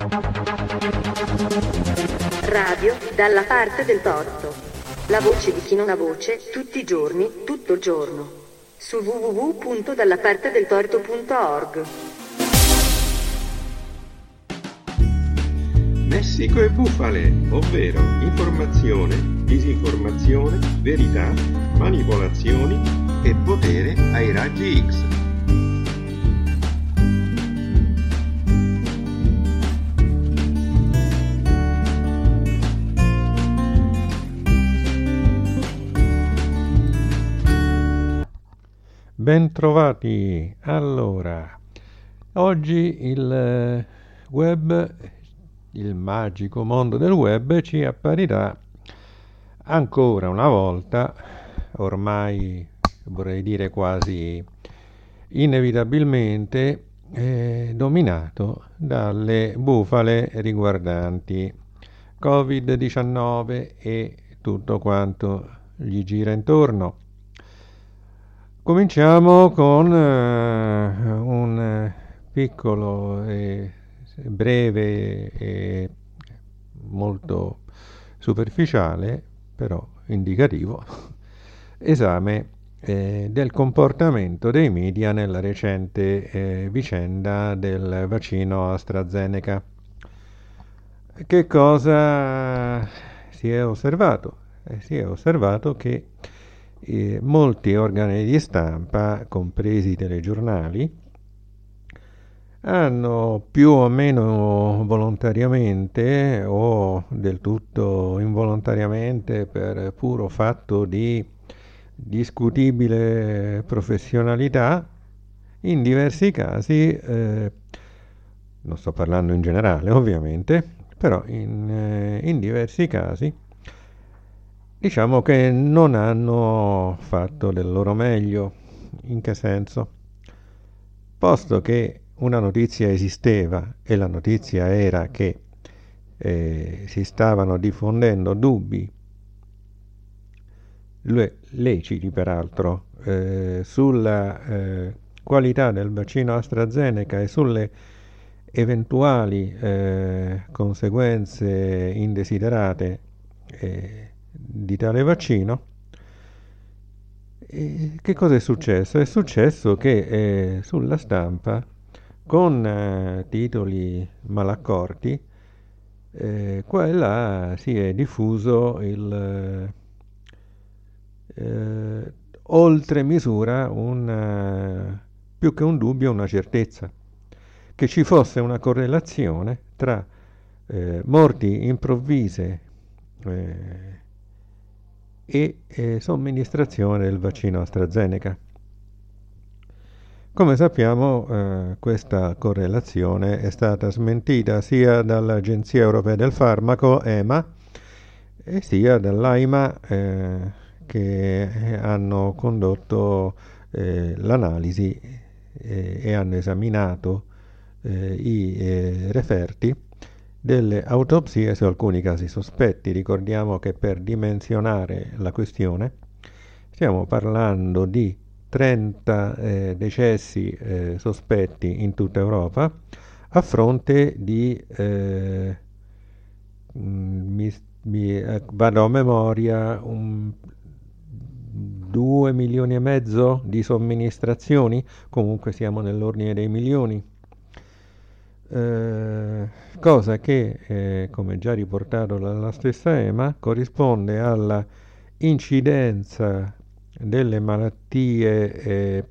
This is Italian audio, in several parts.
Radio dalla parte del torto. La voce di chi non ha voce, tutti i giorni, tutto il giorno. Su www.dallapartedeltorto.org. Messico e bufale, ovvero informazione, disinformazione, verità, manipolazioni e potere ai raggi X. Bentrovati. Allora, oggi il web, il magico mondo del web ci apparirà ancora una volta, ormai vorrei dire quasi inevitabilmente, dominato dalle bufale riguardanti Covid-19 e tutto quanto gli gira intorno. Cominciamo con un piccolo e breve e molto superficiale, però indicativo, esame del comportamento dei media nella recente vicenda del vaccino AstraZeneca. Che cosa si è osservato? Si è osservato che molti organi di stampa, compresi i telegiornali, hanno più o meno volontariamente o del tutto involontariamente, per puro fatto di discutibile professionalità, in diversi casi, non sto parlando in generale ovviamente, però in diversi casi, diciamo che non hanno fatto del loro meglio. In che senso? Posto che una notizia esisteva e la notizia era che si stavano diffondendo dubbi leciti peraltro sulla qualità del vaccino AstraZeneca e sulle eventuali conseguenze indesiderate di tale vaccino, che cosa è successo? È successo che sulla stampa, con titoli malaccorti, qua e là si è diffuso oltre misura più che un dubbio, una certezza, che ci fosse una correlazione tra morti improvvise e somministrazione del vaccino AstraZeneca. Come sappiamo, questa correlazione è stata smentita sia dall'Agenzia Europea del Farmaco, EMA, e sia dall'AIMA, che hanno condotto l'analisi e hanno esaminato i referti delle autopsie su alcuni casi sospetti. Ricordiamo che per dimensionare la questione stiamo parlando di 30 decessi sospetti in tutta Europa, a fronte di vado a memoria 2 milioni e mezzo di somministrazioni, comunque siamo nell'ordine dei milioni. Cosa che, come già riportato dalla stessa EMA, corrisponde alla incidenza delle malattie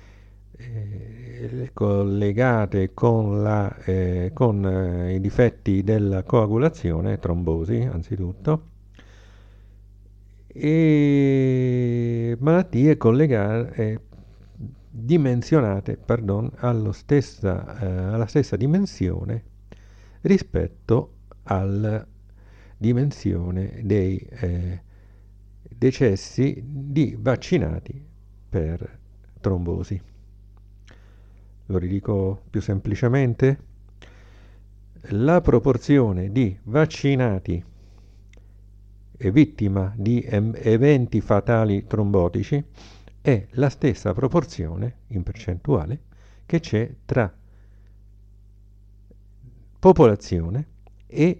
collegate con i difetti della coagulazione, trombosi anzitutto, e malattie collegate dimensionate, alla stessa dimensione rispetto alla dimensione dei decessi di vaccinati per trombosi. Lo ridico più semplicemente: la proporzione di vaccinati e vittima di eventi fatali trombotici è la stessa proporzione in percentuale che c'è tra popolazione e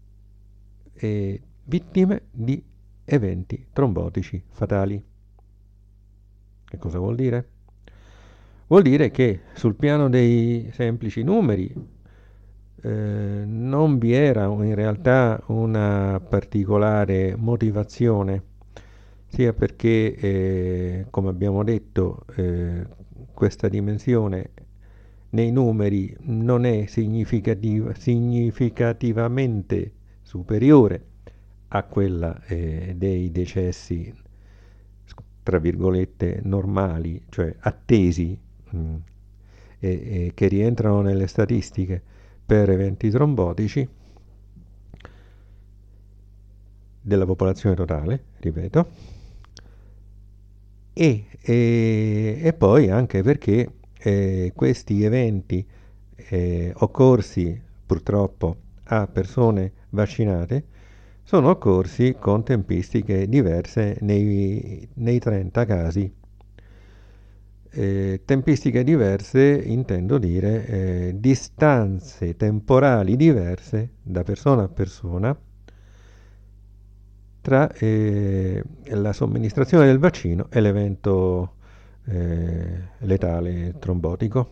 vittime di eventi trombotici fatali. Che cosa vuol dire? Vuol dire che sul piano dei semplici numeri non vi era in realtà una particolare motivazione, sia perché, come abbiamo detto, questa dimensione nei numeri non è significativamente superiore a quella dei decessi, tra virgolette, normali, cioè attesi, che rientrano nelle statistiche per eventi trombotici della popolazione totale, ripeto, e poi anche perché questi eventi occorsi purtroppo a persone vaccinate sono occorsi con tempistiche diverse nei 30 casi. Tempistiche diverse intendo dire distanze temporali diverse da persona a persona tra la somministrazione del vaccino e l'evento letale trombotico.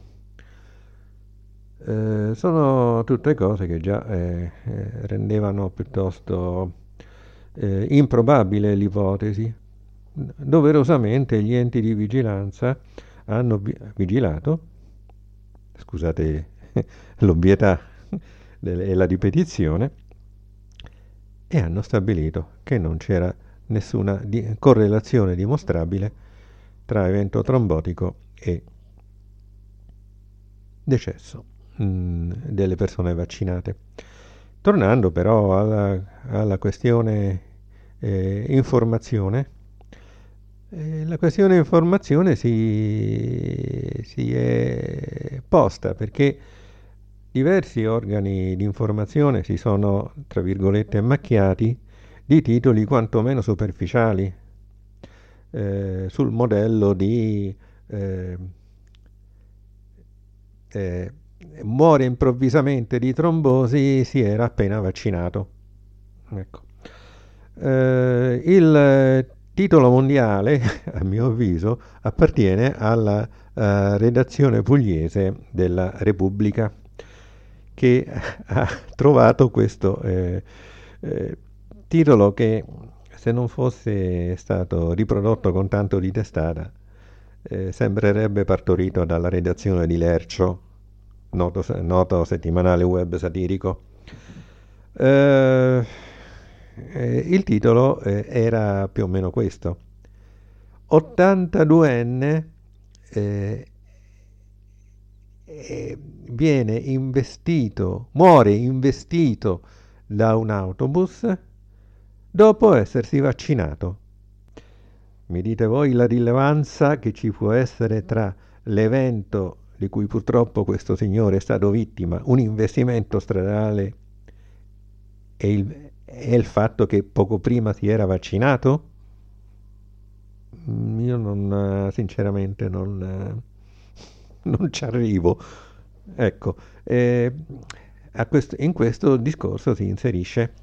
Sono tutte cose che già rendevano piuttosto improbabile l'ipotesi. Doverosamente gli enti di vigilanza hanno vigilato, scusate l'ovvietà e la ripetizione, e hanno stabilito che non c'era nessuna correlazione dimostrabile tra evento trombotico e decesso delle persone vaccinate. Tornando però alla questione informazione, la questione informazione si è posta perché diversi organi di informazione si sono, tra virgolette, macchiati di titoli quantomeno superficiali, sul modello di muore improvvisamente di trombosi, si era appena vaccinato. Ecco. Il titolo mondiale, a mio avviso, appartiene alla redazione pugliese della Repubblica, che ha trovato questo titolo che, se non fosse stato riprodotto con tanto di testata, sembrerebbe partorito dalla redazione di Lercio, noto settimanale web satirico. Il titolo era più o meno questo: 82enne muore investito da un autobus dopo essersi vaccinato. Mi dite voi la rilevanza che ci può essere tra l'evento di cui purtroppo questo signore è stato vittima, un investimento stradale, e il fatto che poco prima si era vaccinato? Io sinceramente non ci arrivo. Ecco, in questo discorso si inserisce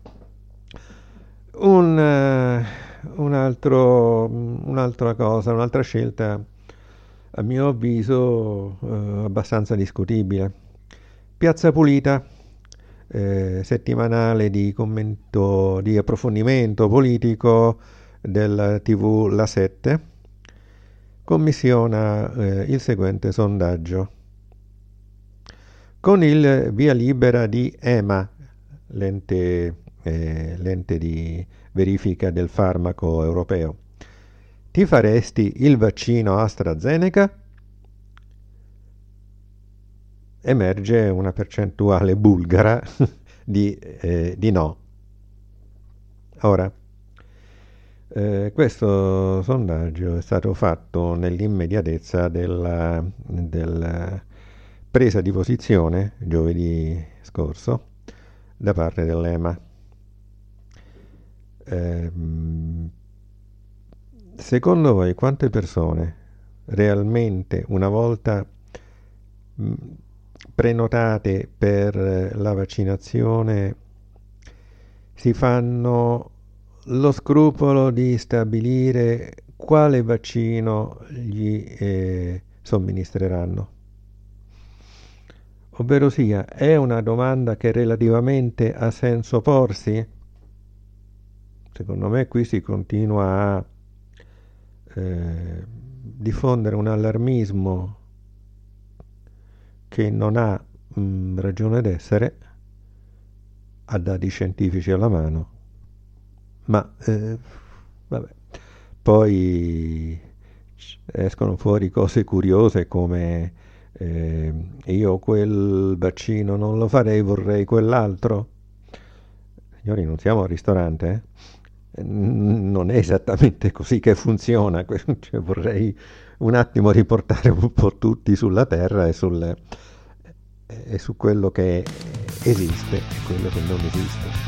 un'altra cosa, un'altra scelta, a mio avviso abbastanza discutibile. Piazza Pulita, settimanale di commento, di approfondimento politico della TV La 7, commissiona il seguente sondaggio. Con il via libera di EMA, l'ente di verifica del farmaco europeo, ti faresti il vaccino AstraZeneca? Emerge una percentuale bulgara di no. Ora, questo sondaggio è stato fatto nell'immediatezza della presa di posizione giovedì scorso da parte dell'EMA. Secondo voi quante persone realmente, una volta prenotate per la vaccinazione si fanno lo scrupolo di stabilire quale vaccino gli somministreranno. Ovvero sia, è una domanda che relativamente ha senso porsi? Secondo me qui si continua a diffondere un allarmismo che non ha ragione d'essere, ha dati scientifici alla mano, ma vabbè. Poi escono fuori cose curiose come io quel vaccino non lo farei, vorrei quell'altro. Signori, non siamo al ristorante, non è esattamente così che funziona. Cioè, vorrei un attimo riportare un po' tutti sulla terra e su quello che esiste e quello che non esiste.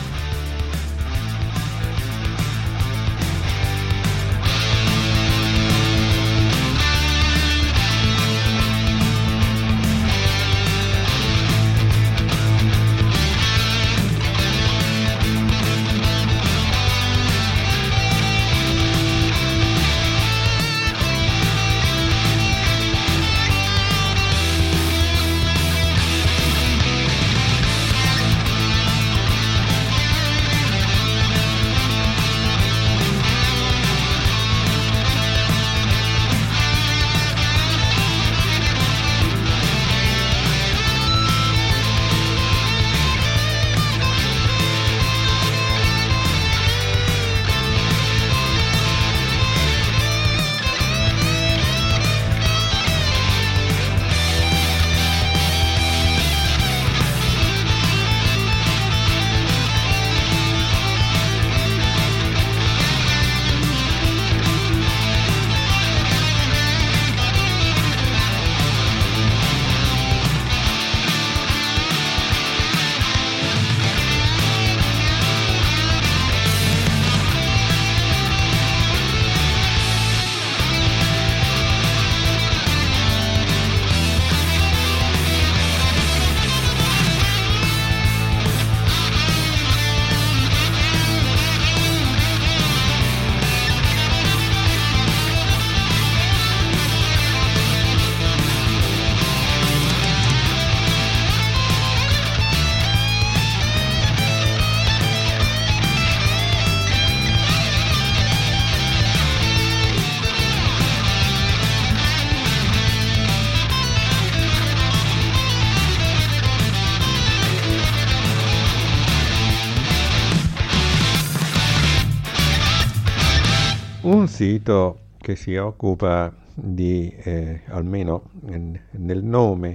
Un sito che si occupa di, almeno nel nome,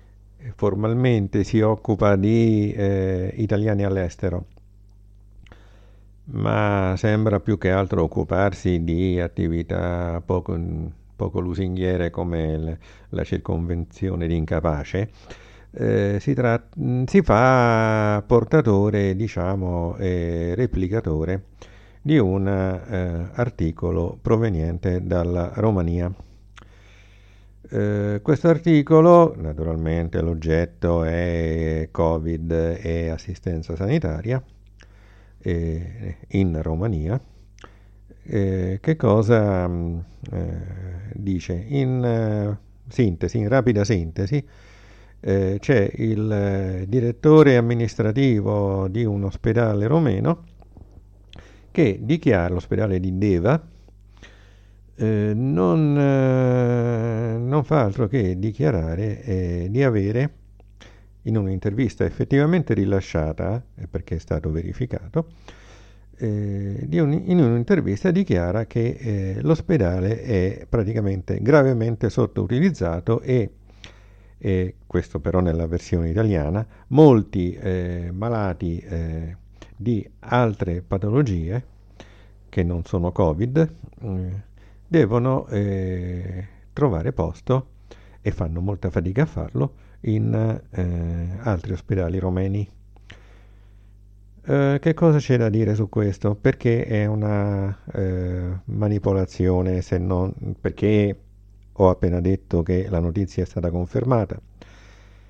formalmente si occupa di italiani all'estero, ma sembra più che altro occuparsi di attività poco lusinghiere come la circonvenzione di incapace. Si fa portatore, diciamo, replicatore di un articolo proveniente dalla Romania. Questo articolo, naturalmente l'oggetto è Covid e assistenza sanitaria in Romania. Che cosa dice? In rapida sintesi, c'è il direttore amministrativo di un ospedale romeno che dichiara, l'ospedale di Deva, non fa altro che dichiarare di avere, in un'intervista effettivamente rilasciata, perché è stato verificato, in un'intervista dichiara che l'ospedale è praticamente gravemente sottoutilizzato e questo però nella versione italiana, molti malati di altre patologie che non sono Covid devono trovare posto, e fanno molta fatica a farlo, in altri ospedali romeni. Che cosa c'è da dire su questo? Perché è una manipolazione, se non perché ho appena detto che la notizia è stata confermata.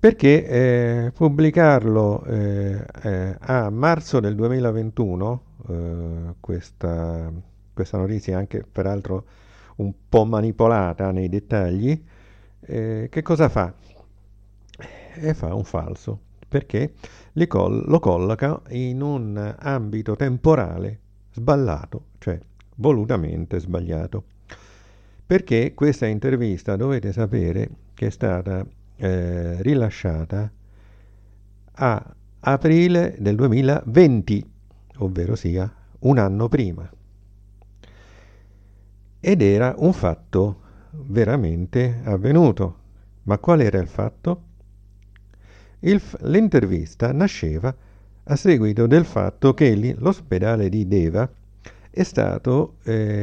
perché pubblicarlo a marzo del 2021, questa notizia anche peraltro un po' manipolata nei dettagli, che cosa fa? Fa un falso, perché lo colloca in un ambito temporale sballato, cioè volutamente sbagliato. Perché questa intervista dovete sapere che è stata rilasciata a aprile del 2020, ovvero sia un anno prima. Ed era un fatto veramente avvenuto. Ma qual era il fatto? L'intervista nasceva a seguito del fatto che l'ospedale di Deva è stato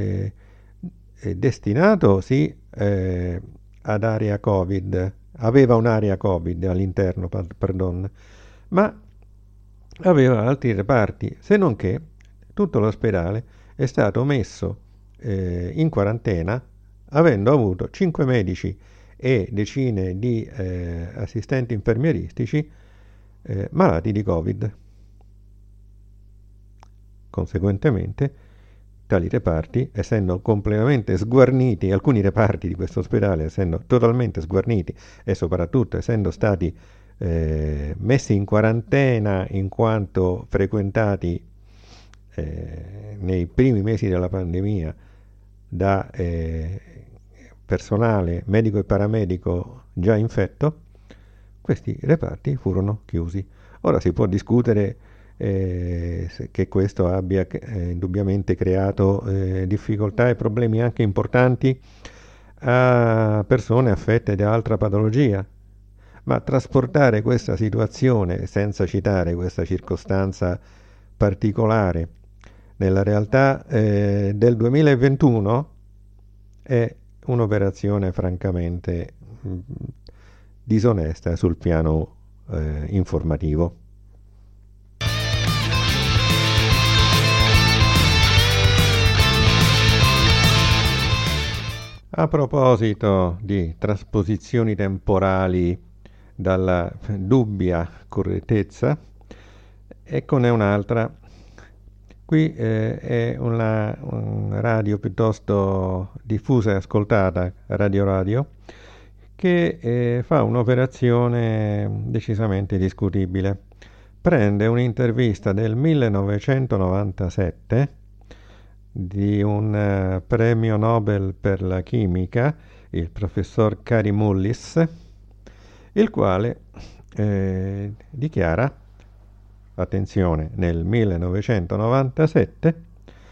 destinato, sì, ad area Covid, aveva un'area Covid all'interno, pardon, ma aveva altri reparti, se non che tutto l'ospedale è stato messo in quarantena, avendo avuto 5 medici e decine di assistenti infermieristici malati di Covid. Conseguentemente, tali reparti, essendo completamente sguarniti, alcuni reparti di questo ospedale essendo totalmente sguarniti e soprattutto essendo stati messi in quarantena in quanto frequentati nei primi mesi della pandemia da personale medico e paramedico già infetto, questi reparti furono chiusi. Ora si può discutere che questo abbia indubbiamente creato difficoltà e problemi anche importanti a persone affette da altra patologia, ma trasportare questa situazione senza citare questa circostanza particolare nella realtà del 2021 è un'operazione francamente disonesta sul piano informativo. A proposito di trasposizioni temporali dalla dubbia correttezza, eccone un'altra. Qui è una radio piuttosto diffusa e ascoltata, Radio, che fa un'operazione decisamente discutibile. Prende un'intervista del 1997 di un premio Nobel per la chimica, il professor Kary Mullis, il quale dichiara, attenzione, nel 1997,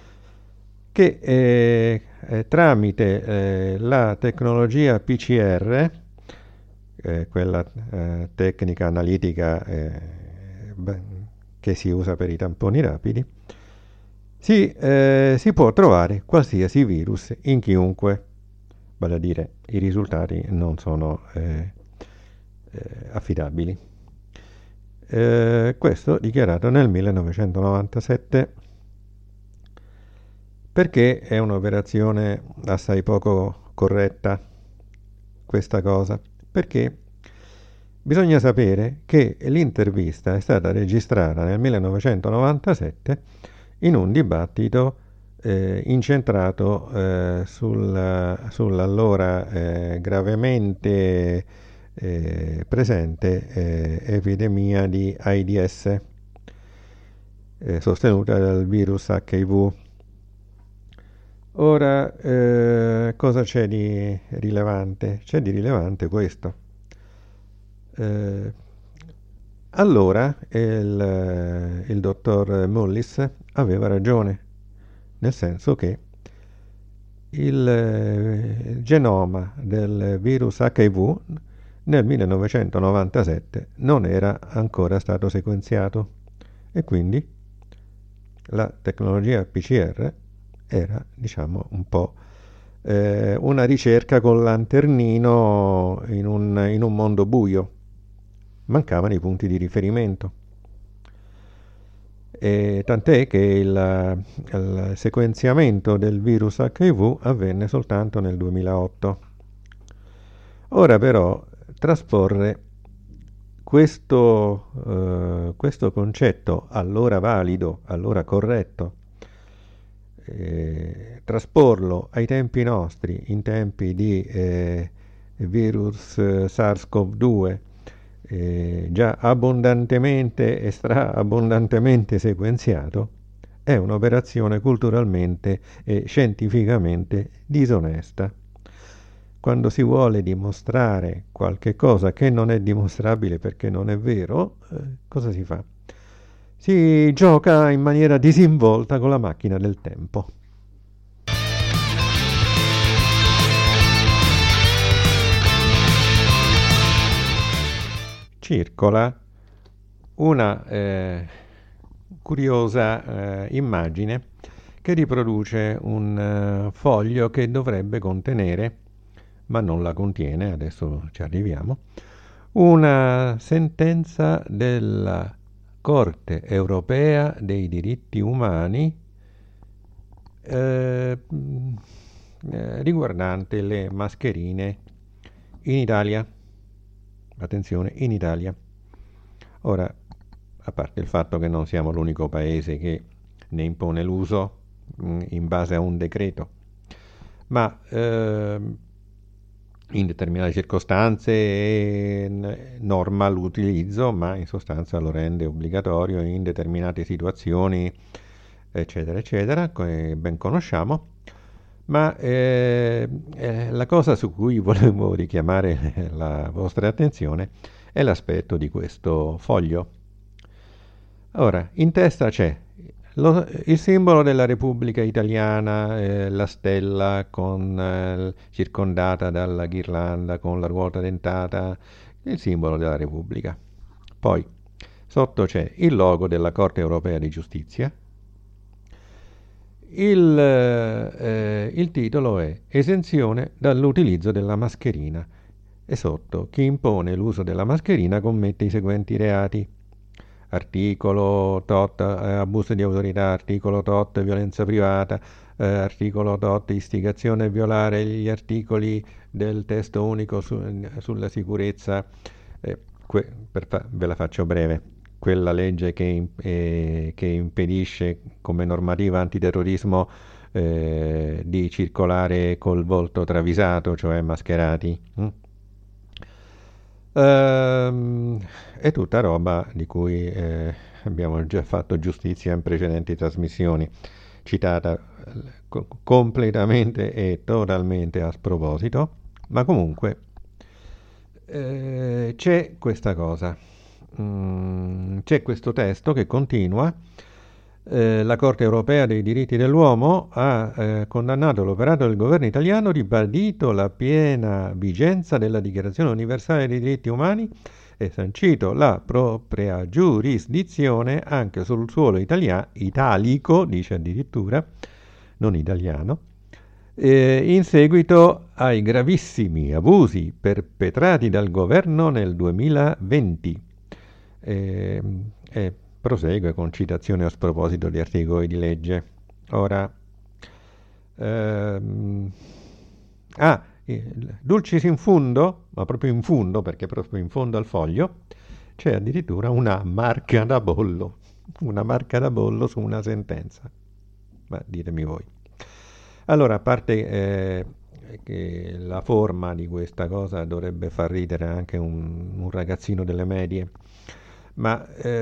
che tramite la tecnologia PCR, quella tecnica analitica che si usa per i tamponi rapidi, si può trovare qualsiasi virus in chiunque, vale a dire i risultati non sono affidabili. Questo dichiarato nel 1997. Perché è un'operazione assai poco corretta questa cosa? Perché bisogna sapere che l'intervista è stata registrata nel 1997 in un dibattito incentrato sull'allora gravemente presente epidemia di AIDS sostenuta dal virus HIV. Ora, cosa c'è di rilevante? C'è di rilevante questo. Allora il dottor Mullis aveva ragione, nel senso che il genoma del virus HIV nel 1997 non era ancora stato sequenziato e quindi la tecnologia PCR era, diciamo, un po' una ricerca col lanternino in un mondo buio. Mancavano i punti di riferimento. E tant'è che il sequenziamento del virus HIV avvenne soltanto nel 2008. Ora però trasporre questo concetto, allora valido, allora corretto, trasporlo ai tempi nostri, in tempi di virus SARS-CoV-2, già abbondantemente e straabbondantemente sequenziato, è un'operazione culturalmente e scientificamente disonesta. Quando si vuole dimostrare qualche cosa che non è dimostrabile perché non è vero, cosa si fa? Si gioca in maniera disinvolta con la macchina del tempo. Circola una curiosa immagine che riproduce un foglio che dovrebbe contenere, ma non la contiene, adesso ci arriviamo, una sentenza della Corte Europea dei Diritti Umani riguardante le mascherine in Italia. Attenzione, in Italia. Ora, a parte il fatto che non siamo l'unico paese che ne impone l'uso in base a un decreto, ma in determinate circostanze norma l'utilizzo, ma in sostanza lo rende obbligatorio in determinate situazioni, eccetera, eccetera, come ben conosciamo. Ma la cosa su cui volevo richiamare la vostra attenzione è l'aspetto di questo foglio. Ora, in testa c'è il simbolo della Repubblica Italiana, la stella circondata dalla ghirlanda con la ruota dentata, il simbolo della Repubblica. Poi sotto c'è il logo della Corte Europea di Giustizia. Il titolo è Esenzione dall'utilizzo della mascherina e sotto chi impone l'uso della mascherina commette i seguenti reati. Articolo tot abuso di autorità, articolo tot violenza privata, articolo tot istigazione a violare gli articoli del testo unico sulla sicurezza, ve la faccio breve, quella legge che impedisce come normativa antiterrorismo di circolare col volto travisato, cioè mascherati. È tutta roba di cui abbiamo già fatto giustizia in precedenti trasmissioni, citata completamente e totalmente a sproposito, ma comunque c'è questa cosa, c'è questo testo che continua. La Corte Europea dei Diritti dell'Uomo ha condannato l'operato del governo italiano, ribadito la piena vigenza della Dichiarazione Universale dei Diritti Umani e sancito la propria giurisdizione anche sul suolo italico, dice addirittura, non italiano, in seguito ai gravissimi abusi perpetrati dal governo nel 2020. Prosegue con citazione a sproposito di articoli di legge. Ora, dulcis in fundo, ma proprio in fondo, perché proprio in fondo al foglio, c'è addirittura una marca da bollo su una sentenza. Ma ditemi voi. Allora, a parte che la forma di questa cosa dovrebbe far ridere anche un ragazzino delle medie, ma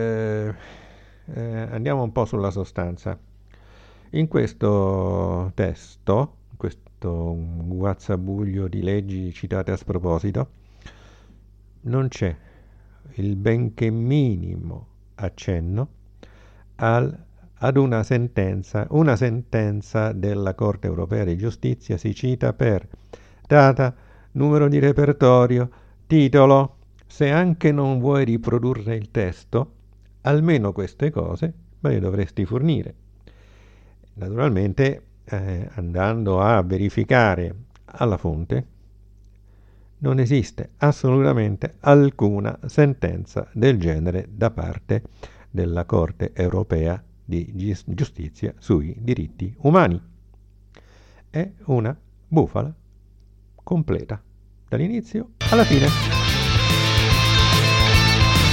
andiamo un po' sulla sostanza. In questo testo, questo guazzabuglio di leggi citate a sproposito, non c'è il benché minimo accenno ad una sentenza della Corte Europea di Giustizia. Si cita per data, numero di repertorio, titolo. Se anche non vuoi riprodurre il testo, almeno queste cose me le dovresti fornire. Naturalmente, andando a verificare alla fonte, non esiste assolutamente alcuna sentenza del genere da parte della Corte Europea di Giustizia sui diritti umani. È una bufala completa, dall'inizio alla fine.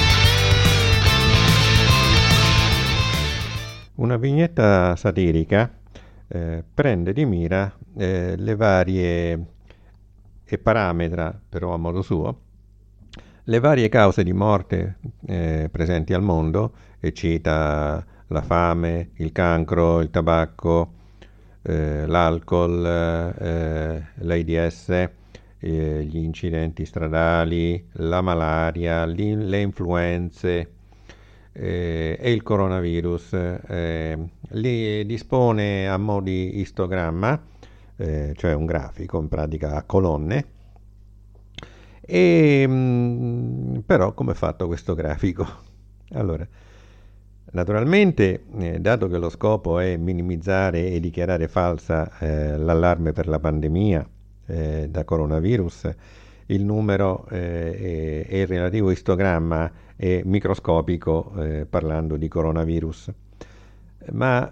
Una vignetta satirica prende di mira le varie e parametra, però a modo suo, le varie cause di morte presenti al mondo e cita la fame, il cancro, il tabacco, l'alcol, l'AIDS, gli incidenti stradali, la malaria, le influenze e il coronavirus. Li dispone a mo' di istogramma, cioè un grafico in pratica a colonne. Però come è fatto questo grafico? Allora, naturalmente, dato che lo scopo è minimizzare e dichiarare falsa l'allarme per la pandemia da coronavirus, il numero e il relativo istogramma è microscopico parlando di coronavirus. Ma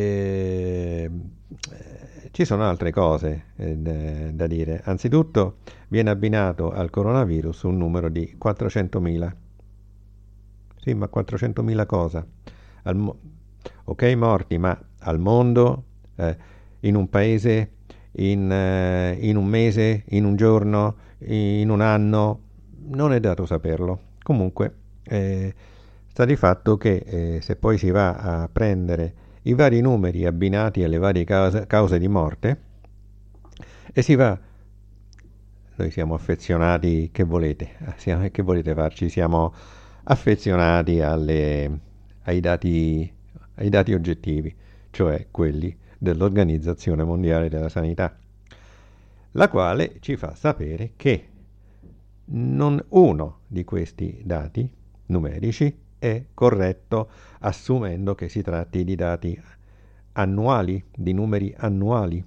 ci sono altre cose da dire. Anzitutto viene abbinato al coronavirus un numero di 400.000. Sì, ma 400.000 cosa? Ok, morti, ma al mondo, in un paese, in un mese, in un giorno, in un anno, non è dato saperlo. Comunque, sta di fatto che se poi si va a prendere i vari numeri abbinati alle varie cause di morte e si va, noi siamo affezionati, che volete farci? Siamo affezionati ai dati oggettivi, cioè quelli dell'Organizzazione Mondiale della Sanità, la quale ci fa sapere che non uno di questi dati numerici è corretto, assumendo che si tratti di dati annuali, di numeri annuali,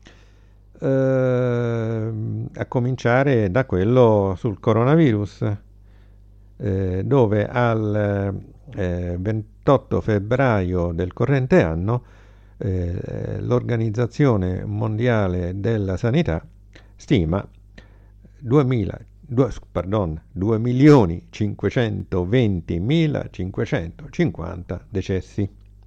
a cominciare da quello sul coronavirus, dove al 28 febbraio del corrente anno l'Organizzazione Mondiale della Sanità stima 2.520.550 decessi.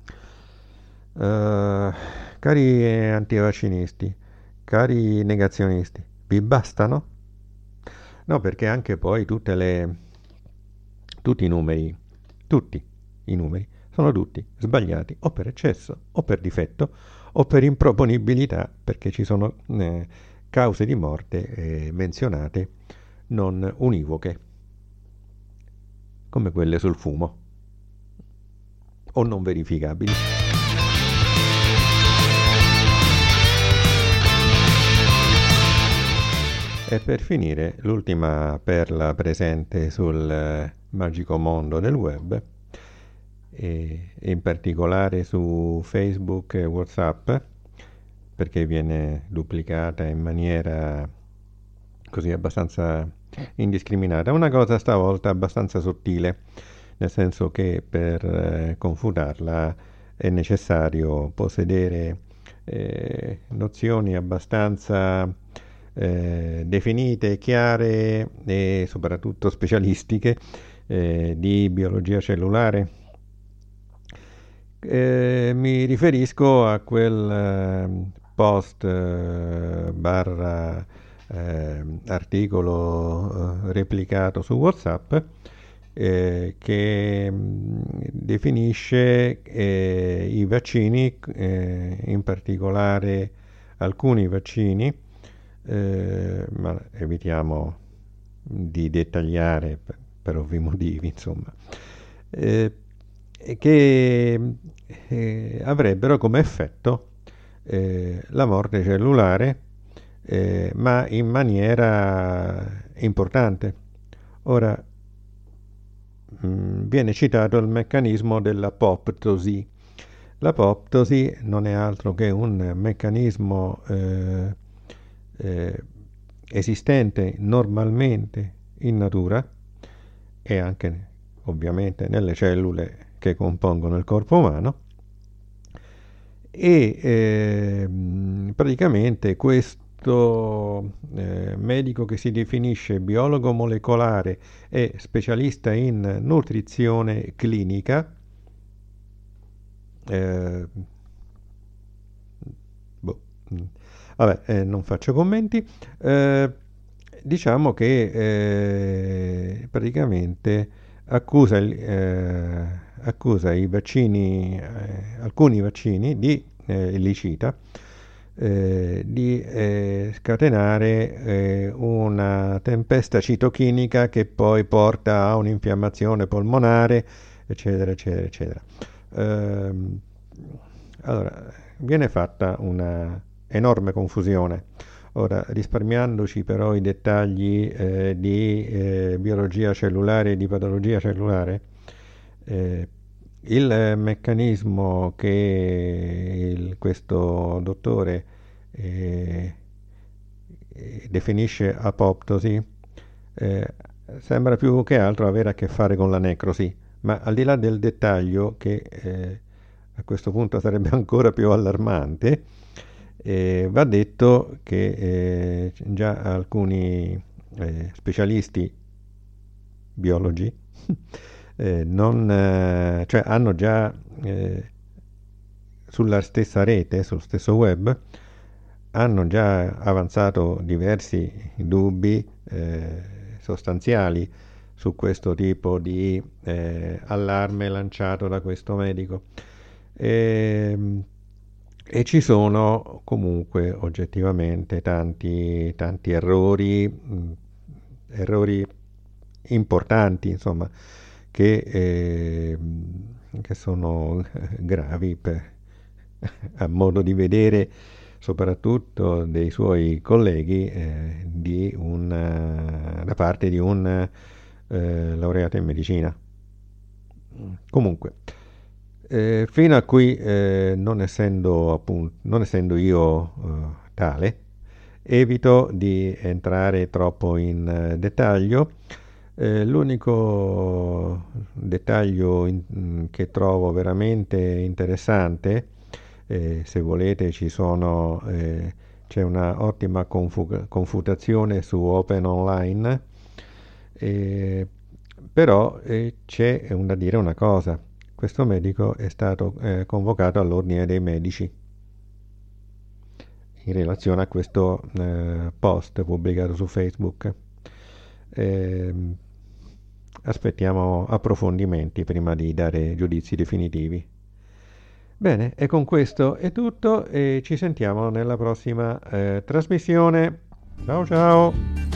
Cari antivaccinisti, cari negazionisti, vi bastano? No, perché anche poi tutti i numeri sono tutti sbagliati o per eccesso o per difetto o per improponibilità, perché ci sono cause di morte menzionate non univoche, come quelle sul fumo, o non verificabili. E per finire, l'ultima perla presente sul magico mondo del web, e in particolare su Facebook e WhatsApp, perché viene duplicata in maniera così abbastanza indiscriminata. Una cosa stavolta abbastanza sottile, nel senso che per confutarla è necessario possedere nozioni abbastanza definite, chiare e soprattutto specialistiche di biologia cellulare. Mi riferisco a quel post barra articolo replicato su WhatsApp che definisce i vaccini, in particolare alcuni vaccini, ma evitiamo di dettagliare per ovvi motivi, insomma, che avrebbero come effetto la morte cellulare, ma in maniera importante. Ora viene citato il meccanismo dell'apoptosi. L'apoptosi non è altro che un meccanismo esistente normalmente in natura e anche ovviamente nelle cellule che compongono il corpo umano, e praticamente questo medico che si definisce biologo molecolare e specialista in nutrizione clinica boh. Vabbè, non faccio commenti. Diciamo che praticamente accusa i vaccini, alcuni vaccini li cita, di scatenare una tempesta citochinica che poi porta a un'infiammazione polmonare, eccetera, eccetera, eccetera. Allora, viene fatta una enorme confusione. Ora, risparmiandoci però i dettagli di biologia cellulare e di patologia cellulare, il meccanismo che questo dottore definisce apoptosi sembra più che altro avere a che fare con la necrosi, ma al di là del dettaglio, che a questo punto sarebbe ancora più allarmante, va detto che già alcuni specialisti biologi cioè hanno già sulla stessa rete, sul stesso web, hanno già avanzato diversi dubbi sostanziali su questo tipo di allarme lanciato da questo medico. E ci sono comunque oggettivamente tanti errori importanti, insomma, che sono gravi a modo di vedere, soprattutto dei suoi colleghi, da parte di un laureato in medicina. Comunque, fino a qui, non essendo io tale, evito di entrare troppo in dettaglio. L'unico dettaglio che trovo veramente interessante, se volete c'è una ottima confutazione su Open Online, però c'è da dire una cosa: questo medico è stato convocato all'ordine dei medici in relazione a questo post pubblicato su Facebook. Aspettiamo approfondimenti prima di dare giudizi definitivi. Bene, e con questo è tutto e ci sentiamo nella prossima trasmissione. Ciao ciao!